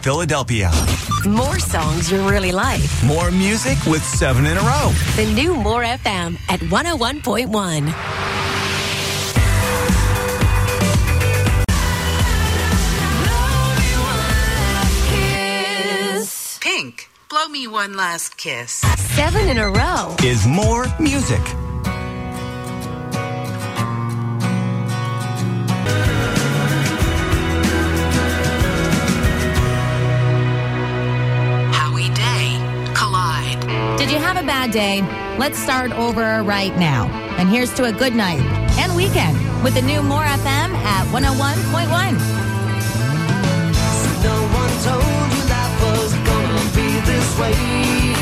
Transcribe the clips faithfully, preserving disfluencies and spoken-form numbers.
Philadelphia. More songs you really like. More music with seven in a row. The new More F M at one oh one point one. Pink, blow me one last kiss. Seven in a row. Is more music. Howie Day, Collide. Did you have a bad day? Let's start over right now. And here's to a good night and weekend with the new More F M at one oh one point one. No one told you life was gonna be this way.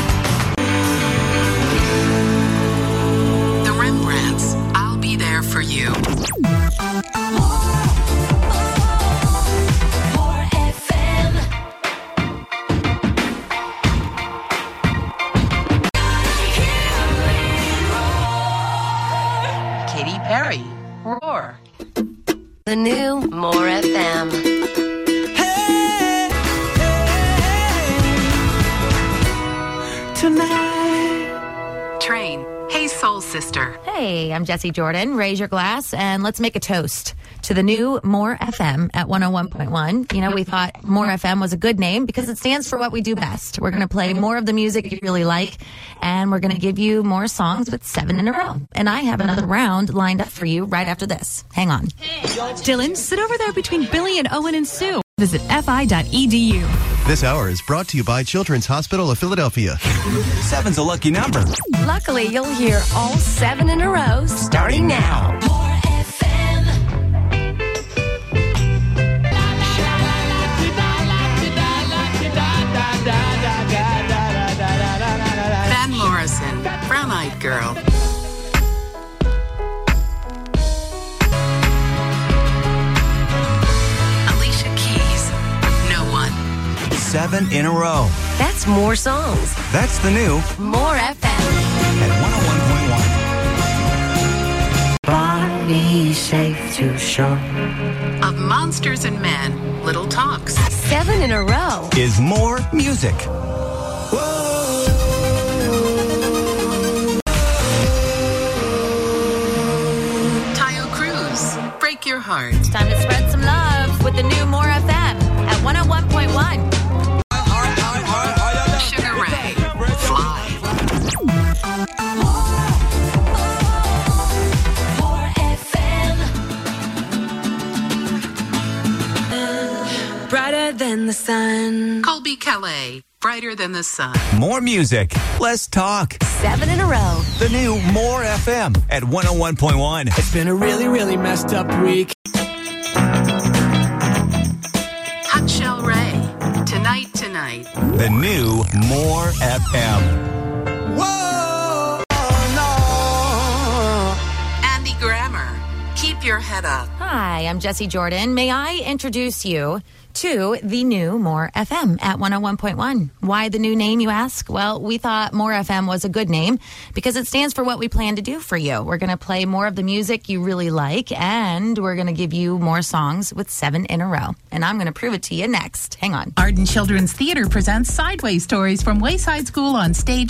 The Rembrandts, I'll be there for you. Katy Perry, Roar. The new More F M. Tonight. Train, Hey Soul Sister. Hey, I'm Jessie Jordan. Raise your glass and let's make a toast to the new More F M at one oh one point one. You know, we thought More F M was a good name because it stands for what we do best. We're going to play more of the music you really like, and we're going to give you more songs with seven in a row. And I have another round lined up for you right after this. Hang on. Dylan, sit over there between Billy and Owen and Sue. Visit f i dot e d u. This hour is brought to you by Children's Hospital of Philadelphia. Seven's a lucky number. Luckily, you'll hear all seven in a row starting now. More F M. Van Morrison, Brown Eyed Girl. Alicia Keys, No One. Seven in a row. That's more songs. That's the new More F M. at one oh one point one. Body safe to show. Of Monsters and Men, Little Talks. Seven in a row. Is more music. Tayo Cruz, Break Your Heart. It's time to spread some love with the new More F M at one oh one point one. Sugar Ray, Fly. More F M. Brighter than the sun. Colby Calais, Brighter Than the Sun. More music. Less talk. Seven in a row. The new More F M at one oh one point one. It's been a really, really messed up week. Hot Shell Ray, Tonight Tonight. The new More F M. Whoa, no. Andy Grammer, Keep Your Head Up. Hi, I'm Jessie Jordan. May I introduce you to the new More F M at one oh one point one. Why the new name, you ask? Well, we thought More F M was a good name because it stands for what we plan to do for you. We're going to play more of the music you really like, and we're going to give you more songs with seven in a row. And I'm going to prove it to you next. Hang on. Arden Children's Theatre presents Sideways Stories from Wayside School on stage